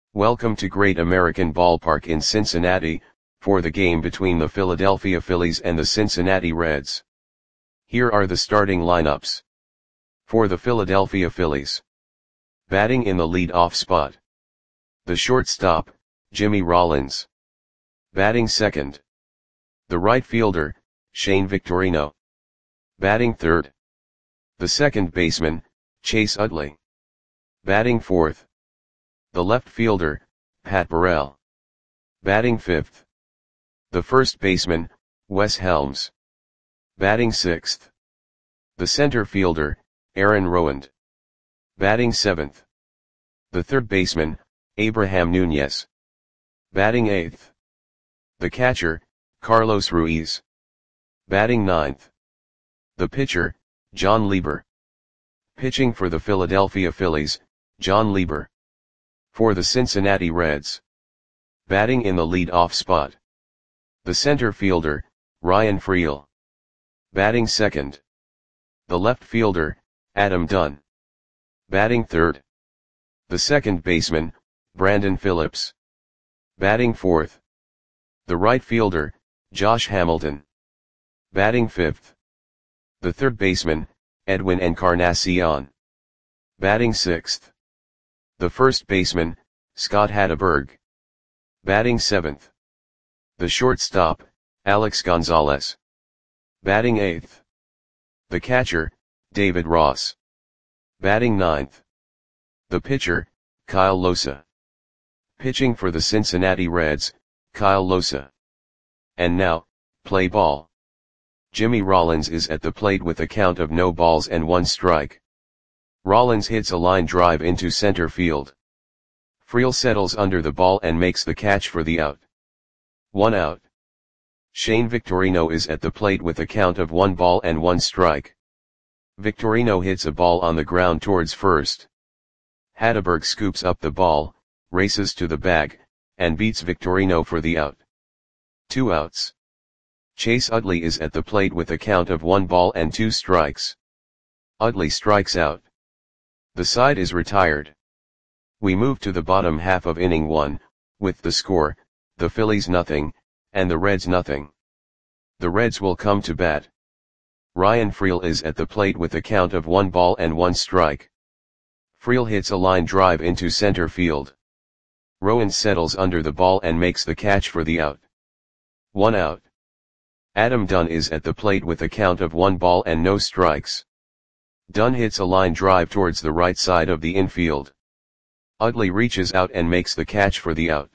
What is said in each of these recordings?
Welcome to Great American Ballpark in Cincinnati, for the game between the Philadelphia Phillies and the Cincinnati Reds. Here are the starting lineups. For the Philadelphia Phillies. Batting in the lead-off spot. The shortstop, Jimmy Rollins. Batting second. The right fielder, Shane Victorino. Batting third. The second baseman, Chase Utley. Batting fourth. The left fielder, Pat Burrell. Batting fifth. The first baseman, Wes Helms. Batting sixth. The center fielder, Aaron Rowand. Batting seventh. The third baseman, Abraham Nunez. Batting eighth. The catcher, Carlos Ruiz. Batting ninth. The pitcher, John Lieber. Pitching for the Philadelphia Phillies, John Lieber. For the Cincinnati Reds. Batting in the lead-off spot. The center fielder, Ryan Freel. Batting second. The left fielder, Adam Dunn. Batting third. The second baseman, Brandon Phillips. Batting fourth. The right fielder, Josh Hamilton. Batting fifth. The third baseman, Edwin Encarnacion. Batting sixth. The first baseman, Scott Hatteberg. Batting seventh. The shortstop, Alex Gonzalez. Batting eighth. The catcher, David Ross. Batting ninth. The pitcher, Kyle Losa. Pitching for the Cincinnati Reds, Kyle Losa. And now, play ball. Jimmy Rollins is at the plate with a count of no balls and 1 strike. Rollins hits a line drive into center field. Freel settles under the ball and makes the catch for the out. 1 out. Shane Victorino is at the plate with a count of 1 ball and 1 strike. Victorino hits a ball on the ground towards first. Hatteberg scoops up the ball, races to the bag, and beats Victorino for the out. 2 outs. Chase Utley is at the plate with a count of 1 ball and 2 strikes. Utley strikes out. The side is retired. We move to the bottom half of inning 1, with the score, the Phillies nothing, and the Reds nothing. The Reds will come to bat. Ryan Freel is at the plate with a count of 1 ball and 1 strike. Freel hits a line drive into center field. Rowand settles under the ball and makes the catch for the out. 1 out. Adam Dunn is at the plate with a count of 1 ball and no strikes. Dunn hits a line drive towards the right side of the infield. Utley reaches out and makes the catch for the out.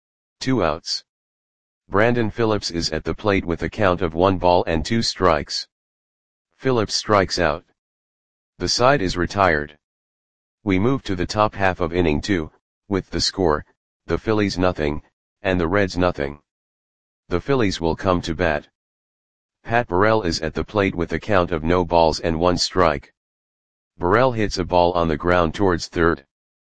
2 outs. Brandon Phillips is at the plate with a count of 1 ball and 2 strikes. Phillips strikes out. The side is retired. We move to the top half of inning 2, with the score, the Phillies nothing, and the Reds nothing. The Phillies will come to bat. Pat Burrell is at the plate with a count of no balls and 1 strike. Burrell hits a ball on the ground towards third.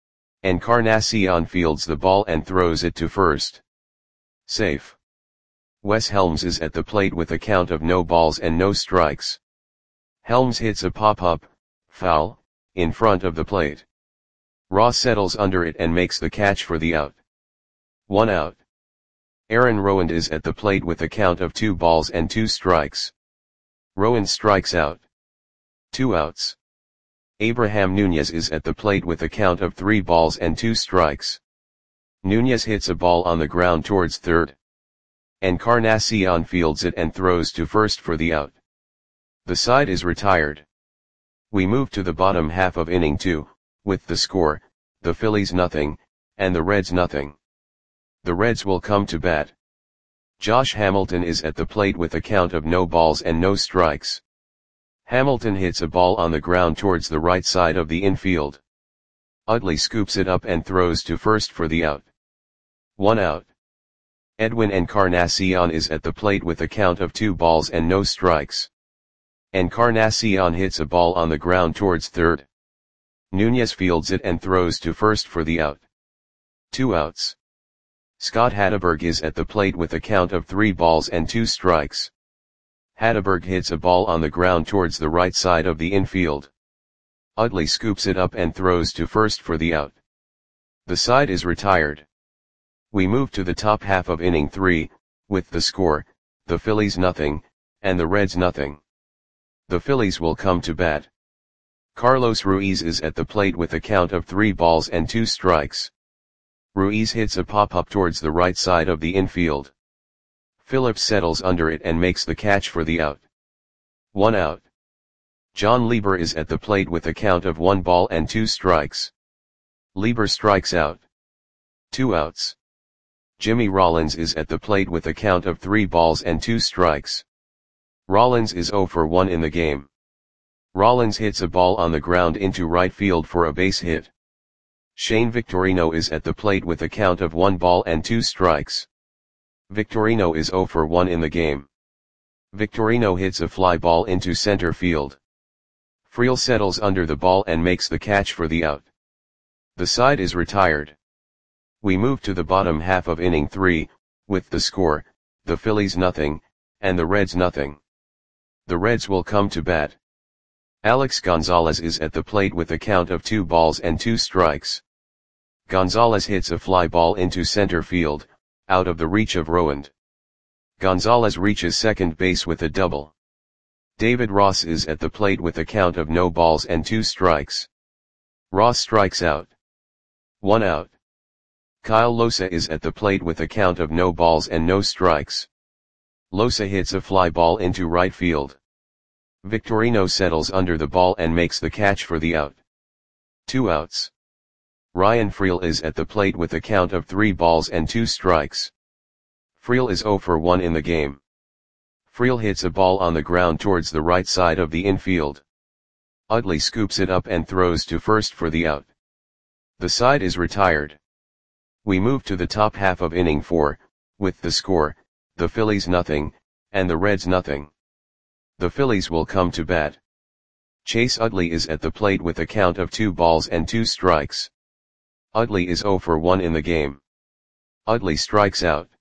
Encarnacion fields the ball and throws it to first. Safe. Wes Helms is at the plate with a count of no balls and no strikes. Helms hits a pop-up, foul, in front of the plate. Ross settles under it and makes the catch for the out. 1 out. Aaron Rowand is at the plate with a count of 2 balls and 2 strikes. Rowand strikes out. 2 outs. Abraham Nunez is at the plate with a count of 3 balls and 2 strikes. Nunez hits a ball on the ground towards third. Encarnacion fields it and throws to first for the out. The side is retired. We move to the bottom half of inning 2, with the score, the Phillies nothing, and the Reds nothing. The Reds will come to bat. Josh Hamilton is at the plate with a count of no balls and no strikes. Hamilton hits a ball on the ground towards the right side of the infield. Utley scoops it up and throws to first for the out. 1 out. Edwin Encarnacion is at the plate with a count of 2 balls and no strikes. Encarnacion hits a ball on the ground towards third. Nunez fields it and throws to first for the out. 2 outs. Scott Hatteberg is at the plate with a count of 3 balls and 2 strikes. Hatteberg hits a ball on the ground towards the right side of the infield. Utley scoops it up and throws to first for the out. The side is retired. We move to the top half of inning 3, with the score, the Phillies nothing, and the Reds nothing. The Phillies will come to bat. Carlos Ruiz is at the plate with a count of 3 balls and 2 strikes. Ruiz hits a pop-up towards the right side of the infield. Phillips settles under it and makes the catch for the out. 1 out. John Lieber is at the plate with a count of 1 ball and 2 strikes. Lieber strikes out. 2 outs. Jimmy Rollins is at the plate with a count of 3 balls and 2 strikes. Rollins is 0 for 1 in the game. Rollins hits a ball on the ground into right field for a base hit. Shane Victorino is at the plate with a count of 1 ball and 2 strikes. Victorino is 0 for 1 in the game. Victorino hits a fly ball into center field. Friel settles under the ball and makes the catch for the out. The side is retired. We move to the bottom half of inning 3, with the score, the Phillies nothing, and the Reds nothing. The Reds will come to bat. Alex Gonzalez is at the plate with a count of 2 balls and 2 strikes. Gonzalez hits a fly ball into center field, out of the reach of Rowand. Gonzalez reaches second base with a double. David Ross is at the plate with a count of no balls and 2 strikes. Ross strikes out. 1 out. Kyle Losa is at the plate with a count of no balls and no strikes. Losa hits a fly ball into right field. Victorino settles under the ball and makes the catch for the out. 2 outs. Ryan Friel is at the plate with a count of 3 balls and 2 strikes. Friel is 0 for 1 in the game. Friel hits a ball on the ground towards the right side of the infield. Utley scoops it up and throws to first for the out. The side is retired. We move to the top half of inning 4, with the score, the Phillies nothing, and the Reds nothing. The Phillies will come to bat. Chase Utley is at the plate with a count of 2 balls and 2 strikes. Utley is 0 for 1 in the game. Utley strikes out.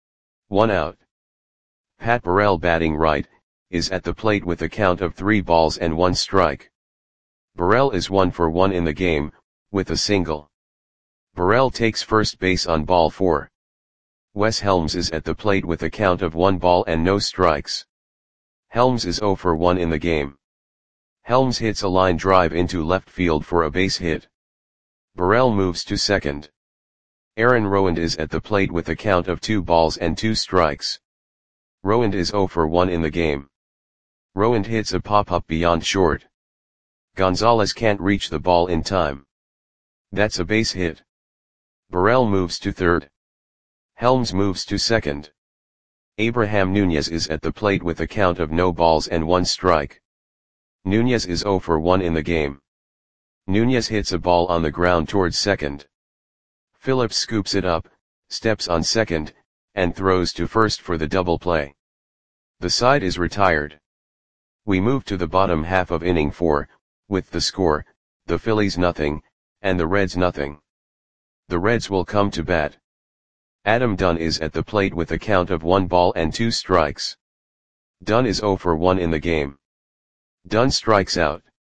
1 out. Pat Burrell, batting right, is at the plate with a count of 3 balls and 1 strike. Burrell is 1 for 1 in the game, with a single. Burrell takes first base on ball 4. Wes Helms is at the plate with a count of 1 ball and no strikes. Helms is 0 for 1 in the game. Helms hits a line drive into left field for a base hit. Burrell moves to second. Aaron Rowand is at the plate with a count of 2 balls and 2 strikes. Rowand is 0 for 1 in the game. Rowand hits a pop-up beyond short. Gonzalez can't reach the ball in time. That's a base hit. Burrell moves to third. Helms moves to second. Abraham Nunez is at the plate with a count of no balls and 1 strike. Nunez is 0 for 1 in the game. Nunez hits a ball on the ground towards second. Phillips scoops it up, steps on second, and throws to first for the double play. The side is retired. We move to the bottom half of inning 4, with the score, the Phillies nothing, and the Reds nothing. The Reds will come to bat. Adam Dunn is at the plate with a count of 1 ball and 2 strikes. Dunn is 0 for 1 in the game. Dunn strikes out.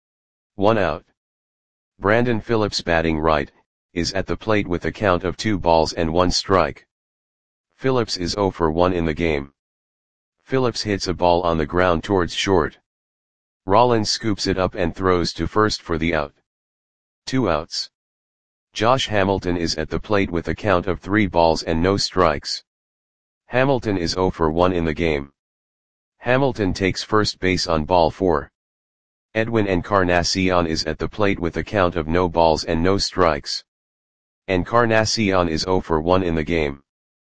1 out. Brandon Phillips, batting right, is at the plate with a count of 2 balls and 1 strike. Phillips is 0 for 1 in the game. Phillips hits a ball on the ground towards short. Rollins scoops it up and throws to first for the out. 2 outs. Josh Hamilton is at the plate with a count of 3 balls and no strikes. Hamilton is 0 for 1 in the game. Hamilton takes first base on ball 4. Edwin Encarnacion is at the plate with a count of no balls and no strikes. Encarnacion is 0 for 1 in the game.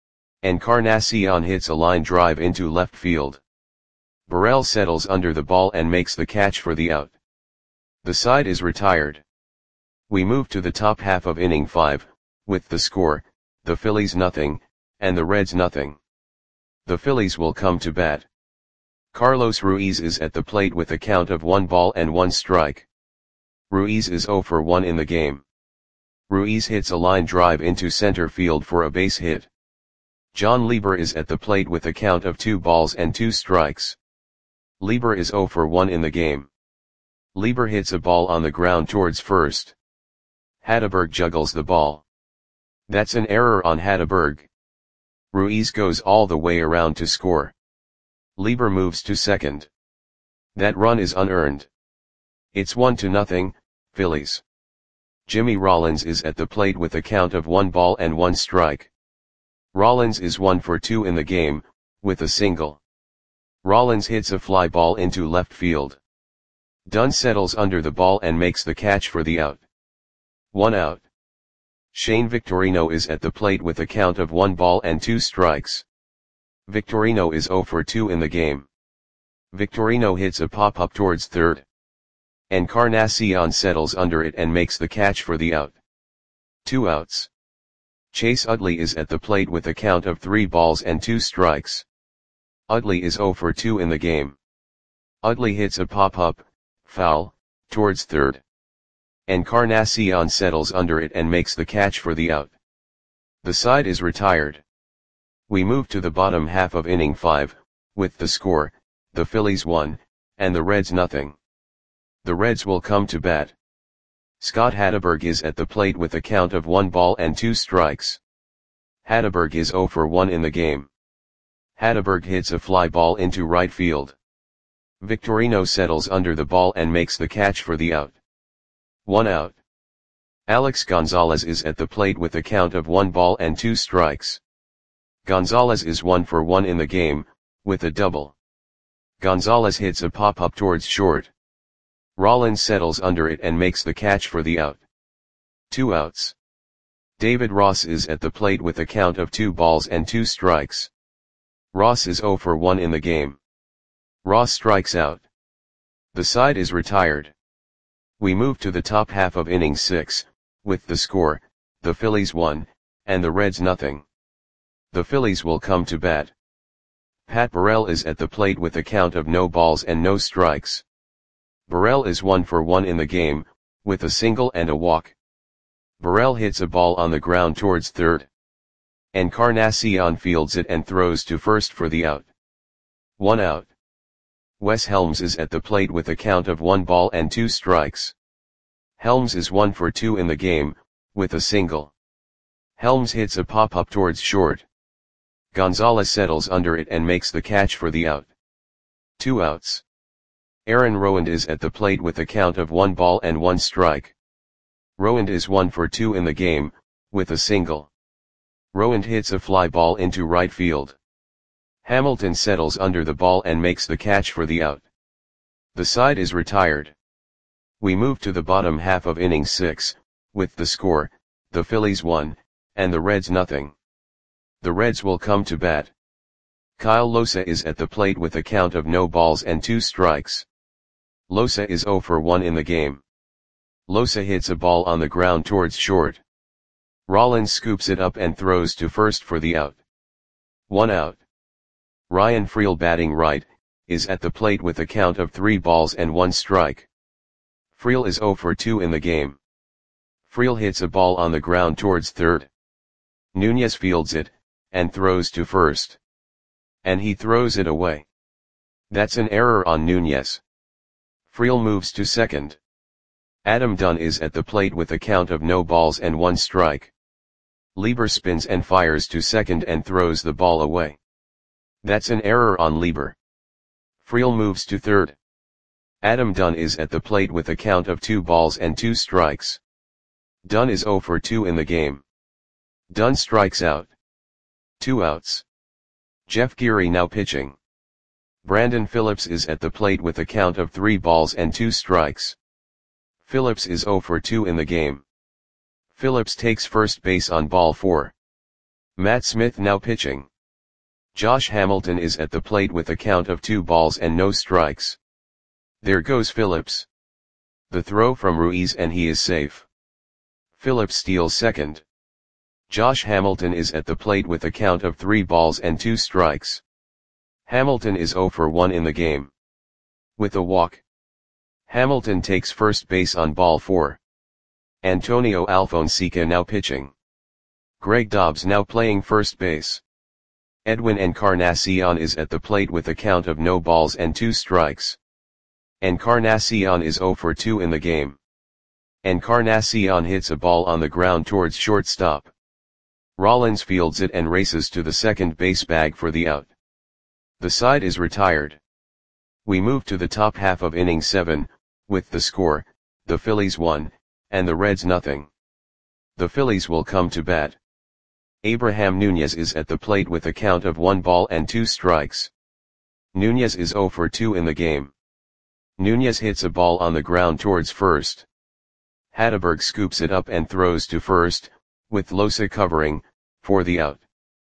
Encarnacion hits a line drive into left field. Burrell settles under the ball and makes the catch for the out. The side is retired. We move to the top half of inning 5, with the score, the Phillies nothing, and the Reds nothing. The Phillies will come to bat. Carlos Ruiz is at the plate with a count of 1 ball and 1 strike. Ruiz is 0 for 1 in the game. Ruiz hits a line drive into center field for a base hit. John Lieber is at the plate with a count of 2 balls and 2 strikes. Lieber is 0 for 1 in the game. Lieber hits a ball on the ground towards first. Hatteberg juggles the ball. That's an error on Hatteberg. Ruiz goes all the way around to score. Lieber moves to second. That run is unearned. It's 1-0, Phillies. Jimmy Rollins is at the plate with a count of 1 ball and 1 strike. Rollins is 1 for 2 in the game, with a single. Rollins hits a fly ball into left field. Dunn settles under the ball and makes the catch for the out. 1 out. Shane Victorino is at the plate with a count of 1 ball and 2 strikes. Victorino is 0 for 2 in the game. Victorino hits a pop-up towards third. Encarnacion settles under it and makes the catch for the out. 2 outs. Chase Utley is at the plate with a count of 3 balls and 2 strikes. Utley is 0 for 2 in the game. Utley hits a pop-up, foul, towards third. Encarnacion settles under it and makes the catch for the out. The side is retired. We move to the bottom half of inning 5, with the score, the Phillies 1, and the Reds 0. The Reds will come to bat. Scott Hatteberg is at the plate with a count of 1 ball and 2 strikes. Hatteberg is 0 for 1 in the game. Hatteberg hits a fly ball into right field. Victorino settles under the ball and makes the catch for the out. 1 out. Alex Gonzalez is at the plate with a count of 1 ball and 2 strikes. Gonzalez is 1 for 1 in the game, with a double. Gonzalez hits a pop-up towards short. Rollins settles under it and makes the catch for the out. 2 outs. David Ross is at the plate with a count of 2 balls and 2 strikes. Ross is 0 for 1 in the game. Ross strikes out. The side is retired. We move to the top half of inning 6, with the score, the Phillies 1, and the Reds 0. The Phillies will come to bat. Pat Burrell is at the plate with a count of no balls and no strikes. Burrell is 1 for 1 in the game, with a single and a walk. Burrell hits a ball on the ground towards third. Encarnacion fields it and throws to first for the out. 1 out. Wes Helms is at the plate with a count of 1 ball and 2 strikes. Helms is 1 for 2 in the game, with a single. Helms hits a pop-up towards short. Gonzalez settles under it and makes the catch for the out. 2 outs. Aaron Rowand is at the plate with a count of 1 ball and 1 strike. Rowand is 1 for 2 in the game, with a single. Rowand hits a fly ball into right field. Hamilton settles under the ball and makes the catch for the out. The side is retired. We move to the bottom half of inning 6, with the score, the Phillies 1, and the Reds 0. The Reds will come to bat. Kyle Losa is at the plate with a count of no balls and 2 strikes. Losa is 0 for 1 in the game. Losa hits a ball on the ground towards short. Rollins scoops it up and throws to first for the out. 1 out. Ryan Freel, batting right, is at the plate with a count of 3 balls and 1 strike. Freel is 0 for 2 in the game. Freel hits a ball on the ground towards third. Nunez fields it, and throws to first. And he throws it away. That's an error on Nunez. Freel moves to second. Adam Dunn is at the plate with a count of no balls and 1 strike. Lieber spins and fires to second and throws the ball away. That's an error on Lieber. Freel moves to third. Adam Dunn is at the plate with a count of 2 balls and 2 strikes. Dunn is 0 for 2 in the game. Dunn strikes out. 2 outs. Jeff Geary now pitching. Brandon Phillips is at the plate with a count of 3 balls and 2 strikes. Phillips is 0 for 2 in the game. Phillips takes first base on ball 4. Matt Smith now pitching. Josh Hamilton is at the plate with a count of 2 balls and no strikes. There goes Phillips. The throw from Ruiz and he is safe. Phillips steals second. Josh Hamilton is at the plate with a count of 3 balls and 2 strikes. Hamilton is 0 for 1 in the game. With a walk. Hamilton takes first base on ball 4. Antonio Alfonseca now pitching. Greg Dobbs now playing first base. Edwin Encarnacion is at the plate with a count of no balls and 2 strikes. Encarnacion is 0 for 2 in the game. Encarnacion hits a ball on the ground towards shortstop. Rollins fields it and races to the second base bag for the out. The side is retired. We move to the top half of inning 7, with the score, the Phillies 1, and the Reds nothing. The Phillies will come to bat. Abraham Nunez is at the plate with a count of 1 ball and 2 strikes. Nunez is 0 for 2 in the game. Nunez hits a ball on the ground towards first. Hatteberg scoops it up and throws to first, with Losa covering, for the out.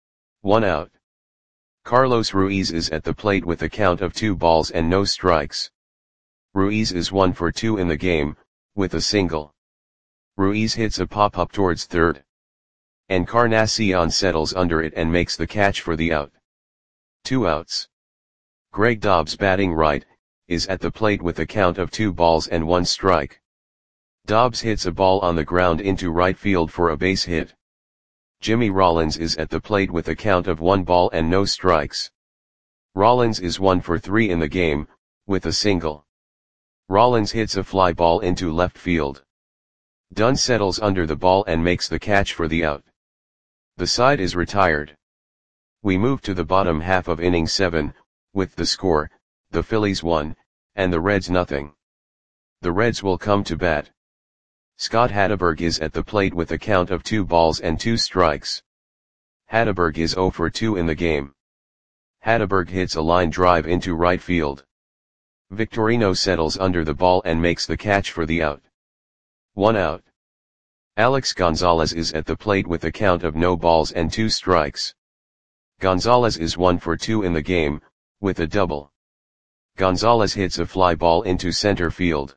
1 out. Carlos Ruiz is at the plate with a count of 2 balls and no strikes. Ruiz is 1 for 2 in the game, with a single. Ruiz hits a pop-up towards third. Encarnacion settles under it and makes the catch for the out. 2 outs. Greg Dobbs, batting right, is at the plate with a count of 2 balls and 1 strike. Dobbs hits a ball on the ground into right field for a base hit. Jimmy Rollins is at the plate with a count of 1 ball and no strikes. Rollins is 1 for 3 in the game, with a single. Rollins hits a fly ball into left field. Dunn settles under the ball and makes the catch for the out. The side is retired. We move to the bottom half of inning 7, with the score, the Phillies 1, and the Reds nothing. The Reds will come to bat. Scott Hatteberg is at the plate with a count of 2 balls and 2 strikes. Hatteberg is 0 for 2 in the game. Hatteberg hits a line drive into right field. Victorino settles under the ball and makes the catch for the out. 1 out. Alex Gonzalez is at the plate with a count of no balls and 2 strikes. Gonzalez is 1 for 2 in the game, with a double. Gonzalez hits a fly ball into center field.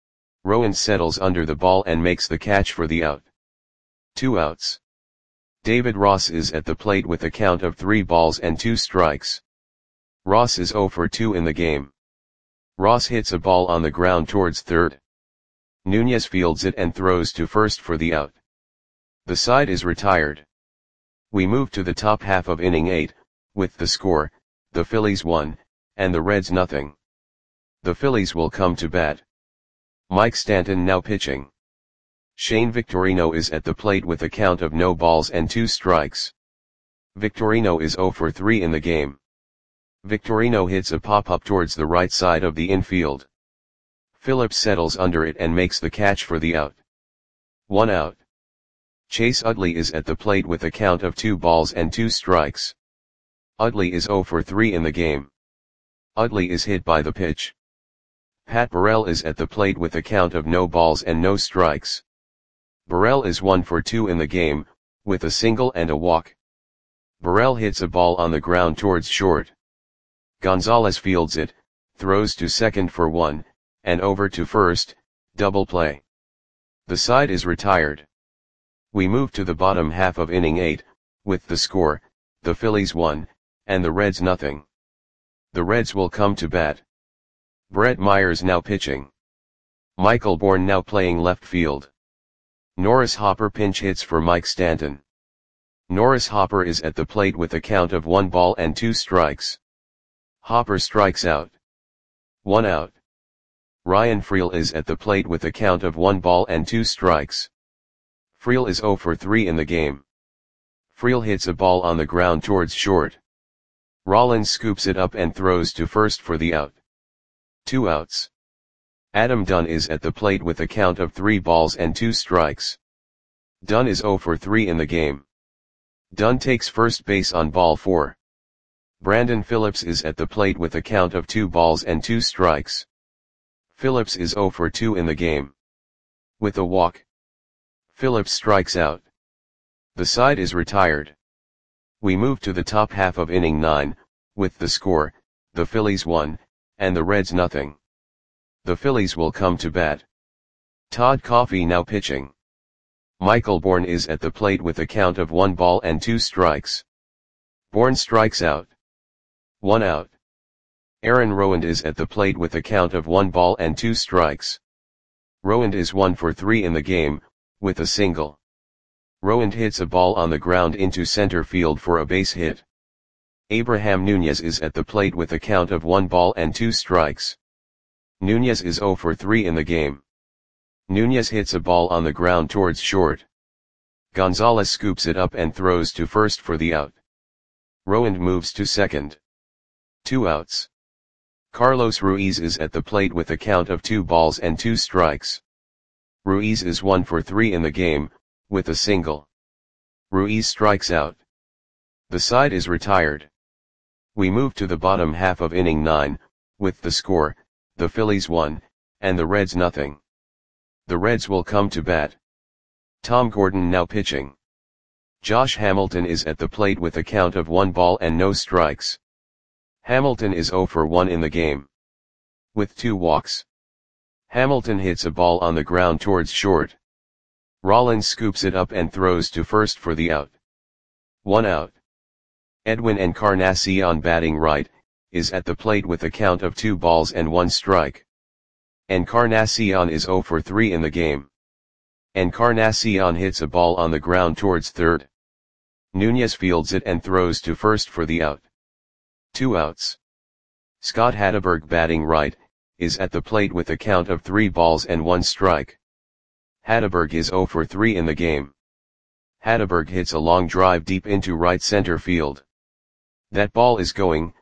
Rowan settles under the ball and makes the catch for the out. 2 outs. David Ross is at the plate with a count of 3 balls and 2 strikes. Ross is 0 for 2 in the game. Ross hits a ball on the ground towards third. Nunez fields it and throws to first for the out. The side is retired. We move to the top half of inning 8, with the score, the Phillies 1, and the Reds nothing. The Phillies will come to bat. Mike Stanton now pitching. Shane Victorino is at the plate with a count of no balls and 2 strikes. Victorino is 0 for 3 in the game. Victorino hits a pop-up towards the right side of the infield. Phillips settles under it and makes the catch for the out. 1 out. Chase Utley is at the plate with a count of 2 balls and 2 strikes. Utley is 0 for 3 in the game. Utley is hit by the pitch. Pat Burrell is at the plate with a count of no balls and no strikes. Burrell is 1 for 2 in the game, with a single and a walk. Burrell hits a ball on the ground towards short. Gonzalez fields it, throws to second for 1, and over to first, double play. The side is retired. We move to the bottom half of inning 8, with the score, the Phillies 1, and the Reds nothing. The Reds will come to bat. Brett Myers now pitching. Michael Bourne now playing left field. Norris Hopper pinch hits for Mike Stanton. Norris Hopper is at the plate with a count of 1 ball and 2 strikes. Hopper strikes out. 1 out. Ryan Freel is at the plate with a count of 1 ball and 2 strikes. Freel is 0 for 3 in the game. Freel hits a ball on the ground towards short. Rollins scoops it up and throws to first for the out. 2 outs. Adam Dunn is at the plate with a count of 3 balls and 2 strikes. Dunn is 0 for 3 in the game. Dunn takes first base on ball 4. Brandon Phillips is at the plate with a count of 2 balls and 2 strikes. Phillips is 0 for 2 in the game. With a walk. Phillips strikes out. The side is retired. We move to the top half of inning 9, with the score, the Phillies 1, and the Reds nothing. The Phillies will come to bat. Todd Coffey now pitching. Michael Bourne is at the plate with a count of 1 ball and 2 strikes. Bourne strikes out. 1 out. Aaron Rowand is at the plate with a count of 1 ball and 2 strikes. Rowand is 1 for 3 in the game, with a single. Rowand hits a ball on the ground into center field for a base hit. Abraham Nunez is at the plate with a count of 1 ball and 2 strikes. Nunez is 0 for 3 in the game. Nunez hits a ball on the ground towards short. Gonzalez scoops it up and throws to first for the out. Rowand moves to second. 2 outs. Carlos Ruiz is at the plate with a count of 2 balls and 2 strikes. Ruiz is 1 for 3 in the game, with a single. Ruiz strikes out. The side is retired. We move to the bottom half of inning 9, with the score, the Phillies 1, and the Reds nothing. The Reds will come to bat. Tom Gordon now pitching. Josh Hamilton is at the plate with a count of 1 ball and no strikes. Hamilton is 0 for 1 in the game. With 2 walks. Hamilton hits a ball on the ground towards short. Rollins scoops it up and throws to first for the out. 1 out. Edwin Encarnacion batting right, is at the plate with a count of 2 balls and 1 strike. Encarnacion is 0 for 3 in the game. Encarnacion hits a ball on the ground towards third. Nunez fields it and throws to first for the out. 2 outs. Scott Hatteberg batting right, is at the plate with a count of 3 balls and 1 strike. Hatteberg is 0 for 3 in the game. Hatteberg hits a long drive deep into right center field. That ball is gone.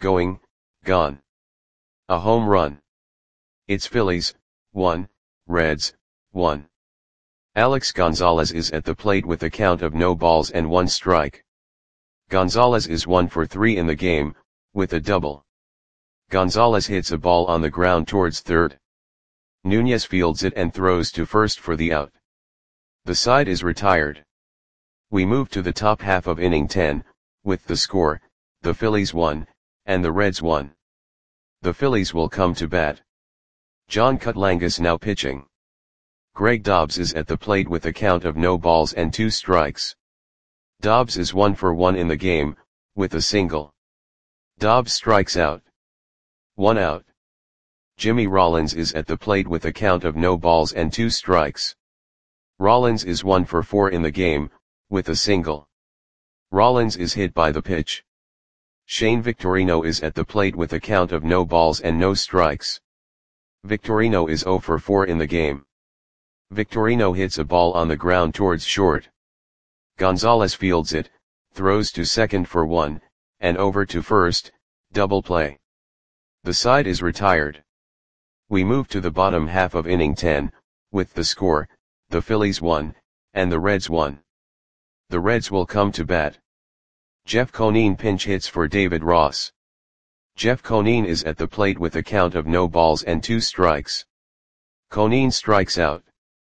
A home run. It's Phillies, 1, Reds, 1. Alex Gonzalez is at the plate with a count of no balls and 1 strike. Gonzalez is 1 for 3 in the game, with a double. Gonzalez hits a ball on the ground towards third. Nunez fields it and throws to first for the out. The side is retired. We move to the top half of inning 10, with the score, the Phillies 1, and the Reds 1. The Phillies will come to bat. John Kutlangas now pitching. Greg Dobbs is at the plate with a count of no balls and 2 strikes. Dobbs is 1 for 1 in the game, with a single. Dobbs strikes out. 1 out. Jimmy Rollins is at the plate with a count of no balls and 2 strikes. Rollins is 1 for 4 in the game, with a single. Rollins is hit by the pitch. Shane Victorino is at the plate with a count of no balls and no strikes. Victorino is 0 for 4 in the game. Victorino hits a ball on the ground towards short. Gonzalez fields it, throws to second for 1, and over to first, double play. The side is retired. We move to the bottom half of inning 10, with the score, the Phillies 1, and the Reds 1. The Reds will come to bat. Jeff Conine pinch hits for David Ross. Jeff Conine is at the plate with a count of no balls and 2 strikes. Conine strikes out.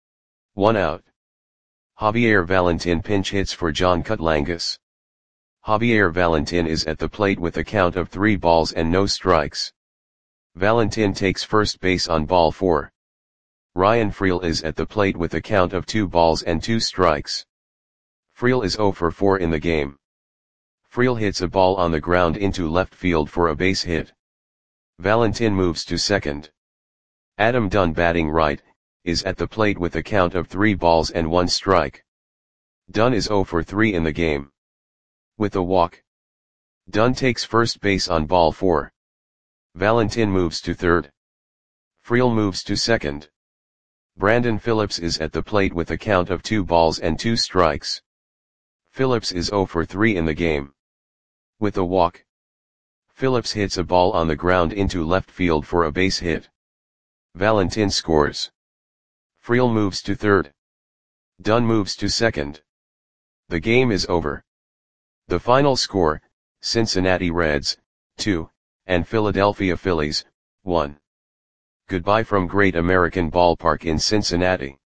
1 out. Javier Valentin pinch hits for John Kutlangas. Javier Valentin is at the plate with a count of 3 balls and no strikes. Valentin takes first base on ball 4. Ryan Freel is at the plate with a count of 2 balls and 2 strikes. Freel is 0 for 4 in the game. Freel hits a ball on the ground into left field for a base hit. Valentin moves to second. Adam Dunn batting right, is at the plate with a count of 3 balls and 1 strike. Dunn is 0 for 3 in the game. With a walk. Dunn takes first base on ball 4. Valentin moves to third. Freel moves to second. Brandon Phillips is at the plate with a count of 2 balls and 2 strikes. Phillips is 0 for 3 in the game. With a walk. Phillips hits a ball on the ground into left field for a base hit. Valentin scores. Freel moves to third. Dunn moves to second. The game is over. The final score, Cincinnati Reds, 2, and Philadelphia Phillies, 1. Goodbye from Great American Ballpark in Cincinnati.